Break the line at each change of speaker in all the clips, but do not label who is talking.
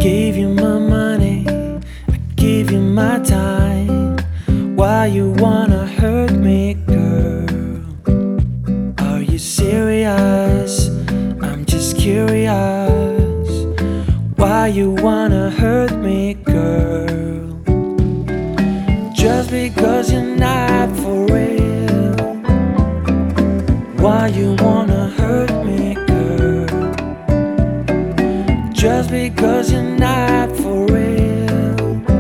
gave you my money, I gave you my time. Why you wanna hurt me, girl? Are you serious? I'm just curious. Why you wanna hurt me, girl? Just because you're not for real. Why you wanna hurt me, girl? Just because you're not for real.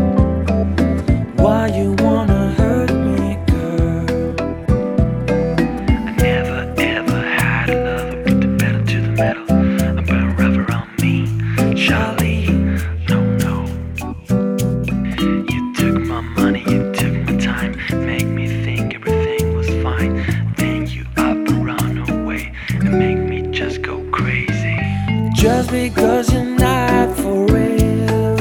Why you wanna hurt me, girl?
I never ever had a lover, put the pedal to the metal. I burn rubber on me, Charlie. No, no. You took my money, you took my time, make me think everything was fine. Then you up and run away and make me just go crazy.
Just because you're not for real.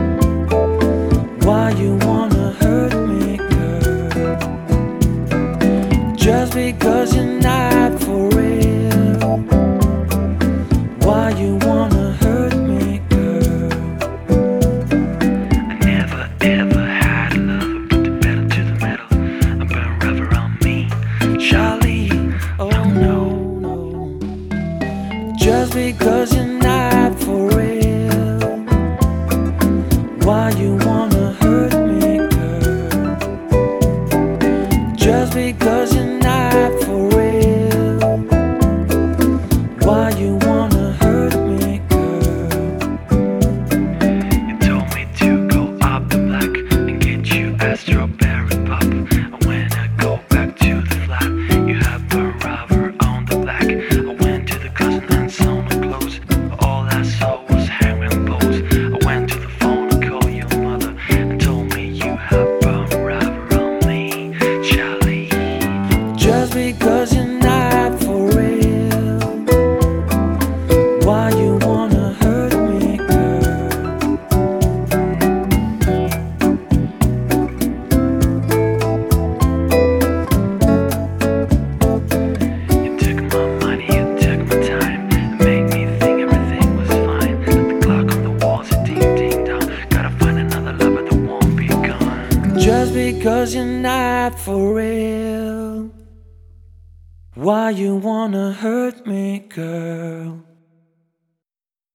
Why you wanna hurt me, girl? Just because you're not for real. Why you wanna hurt me, girl?
I never ever had a lover, put the pedal to the metal. I burn rubber on me, Charlie.
Oh no, no. Just because you're not for real. Why you wanna hurt me, girl? Just because you're not for real. Why you wanna hurt me, girl?
You told me to go up the block and get you a strawberry pop. And when I go back to the flat, you have burn rubber on the black. I went to the closet and saw my clothes. All I saw was hanging poles. I went to the phone and called your mother and told me you have burn rubber on me, Charlie.
Just because you're not for real. Why you wanna hurt me, girl?
You took my money, you took my time, and made me think everything was fine. The clock on the wall said ding ding dong. Gotta find another lover that won't be gone.
Just because you're not for real. Why you wanna hurt me, girl?